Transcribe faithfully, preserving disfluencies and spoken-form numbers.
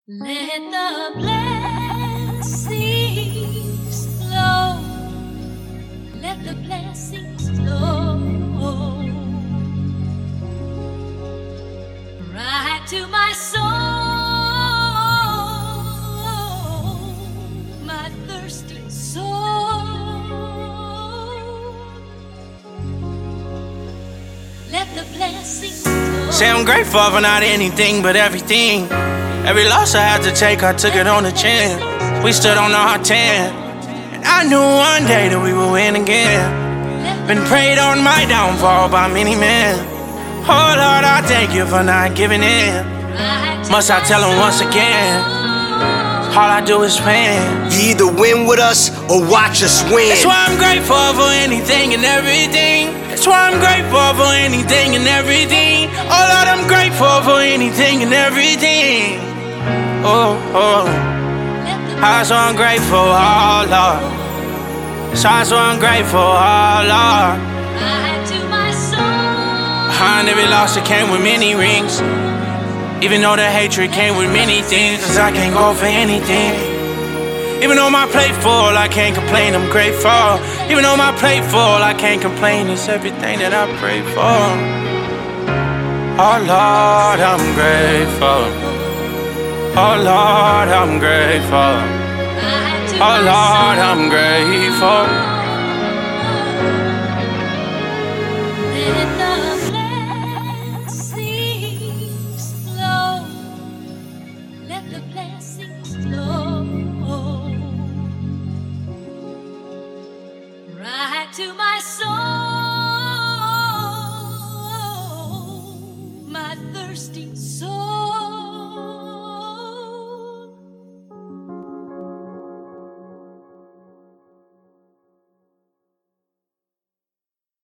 Let the blessings flow. Let the blessings flow right to my soul, my thirsty soul. Let the blessings flow. Say I'm grateful for not anything but everything. Every loss I had to take, I took it on the chin. We stood on our ten, and I knew one day that we would win again. Been prayed on my downfall by many men. Oh Lord, I thank you for not giving in. Must I tell them once again? All I do is win. You either win with us or watch us win. That's why I'm grateful for anything and everything. That's why I'm grateful for anything and everything. Oh Lord, I'm grateful for anything and everything. Oh, oh. I'm so ungrateful, oh Lord. So I'm so ungrateful, oh Lord. Behind every loss it came with many rings. Even though the hatred came with many things, cause I can't go for anything. Even though my plate full, I can't complain, I'm grateful. Even though my plate full, I can't complain, it's everything that I pray for. Oh Lord, I'm grateful. Oh Lord, I'm grateful. Oh Lord, I'm grateful. Let the blessings flow. Let the blessings flow right to my soul.